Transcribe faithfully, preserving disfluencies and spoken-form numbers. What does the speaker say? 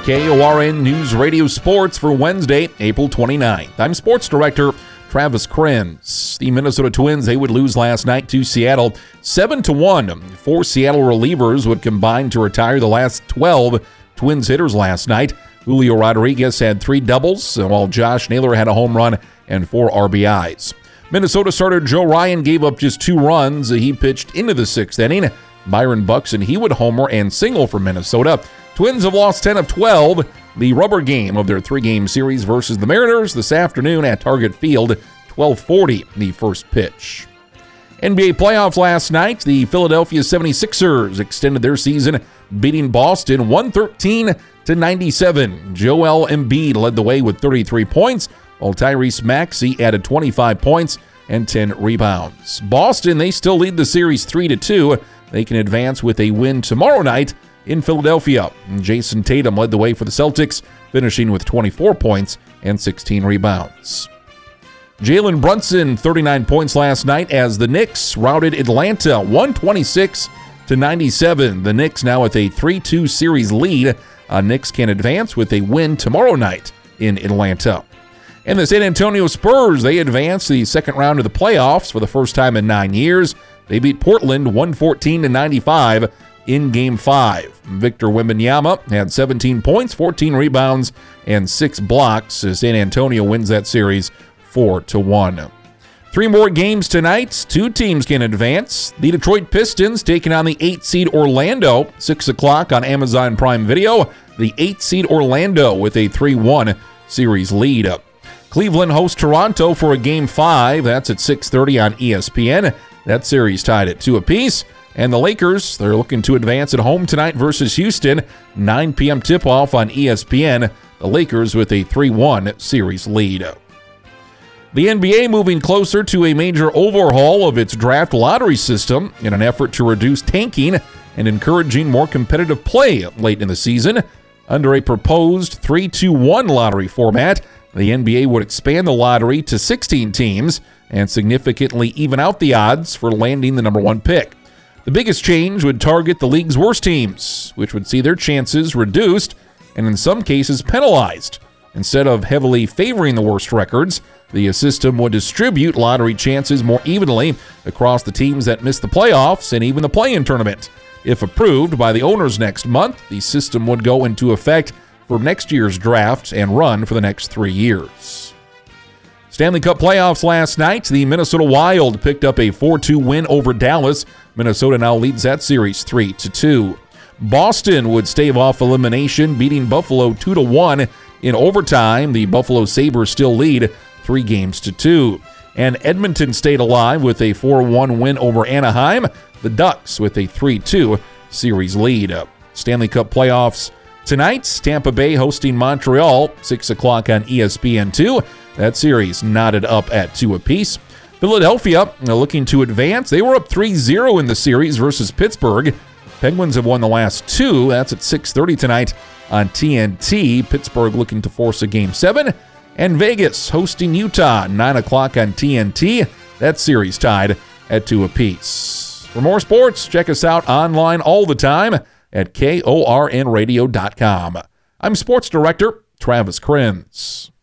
K O R N News Radio Sports for Wednesday, April twenty-ninth. I'm Sports Director Travis Krenz. The Minnesota Twins, they would lose last night to Seattle seven to one. Four Seattle relievers would combine to retire the last twelve Twins hitters last night. Julio Rodriguez had three doubles, while Josh Naylor had a home run and four R B Is. Minnesota starter Joe Ryan gave up just two runs. He pitched into the sixth inning. Byron Buxton, he would homer and single for Minnesota. Twins have lost ten of twelve. The rubber game of their three-game series versus the Mariners this afternoon at Target Field, twelve forty, the first pitch. N B A playoffs last night. The Philadelphia seventy-sixers extended their season, beating Boston one thirteen to ninety-seven. Joel Embiid led the way with thirty-three points, while Tyrese Maxey added twenty-five points and ten rebounds. Boston, they still lead the series three to two. They can advance with a win tomorrow night in Philadelphia. Jason Tatum led the way for the Celtics, finishing with twenty-four points and sixteen rebounds. Jalen Brunson, thirty-nine points last night as the Knicks routed Atlanta one twenty-six to ninety-seven. The Knicks now with a three two series lead. Uh, Knicks can advance with a win tomorrow night in Atlanta. And the San Antonio Spurs, they advance the second round of the playoffs for the first time in nine years. They beat Portland one fourteen to ninety-five in Game five. Victor Wembanyama had seventeen points, fourteen rebounds, and six blocks as San Antonio wins that series four to one. Three more games tonight. Two teams can advance. The Detroit Pistons taking on the eight seed Orlando, six o'clock on Amazon Prime Video. The eight seed Orlando with a three one series lead. Cleveland hosts Toronto for a Game five. That's at six thirty on E S P N. That series tied at two apiece. And the Lakers, they're looking to advance at home tonight versus Houston. nine p.m. tip-off on E S P N. The Lakers with a three one series lead. The N B A moving closer to a major overhaul of its draft lottery system in an effort to reduce tanking and encouraging more competitive play late in the season. Under a proposed three two one lottery format, the N B A would expand the lottery to sixteen teams and significantly even out the odds for landing the number one pick. The biggest change would target the league's worst teams, which would see their chances reduced and in some cases penalized. Instead of heavily favoring the worst records, the system would distribute lottery chances more evenly across the teams that miss the playoffs and even the play-in tournament. If approved by the owners next month, the system would go into effect for next year's draft and run for the next three years. Stanley Cup playoffs last night. The Minnesota Wild picked up a four two win over Dallas. Minnesota now leads that series three to two. Boston would stave off elimination, beating Buffalo two to one in overtime. The Buffalo Sabres still lead three games to two. And Edmonton stayed alive with a four one win over Anaheim. The Ducks with a three two series lead. Stanley Cup playoffs tonight. Tampa Bay hosting Montreal, six o'clock on E S P N two. That series knotted up at two apiece. Philadelphia looking to advance. They were up three zero in the series versus Pittsburgh. Penguins have won the last two. That's at six thirty tonight on T N T. Pittsburgh looking to force a Game seven. And Vegas hosting Utah, nine o'clock on T N T. That series tied at two apiece. For more sports, check us out online all the time at K O R N radio dot com. I'm Sports Director Travis Krenz.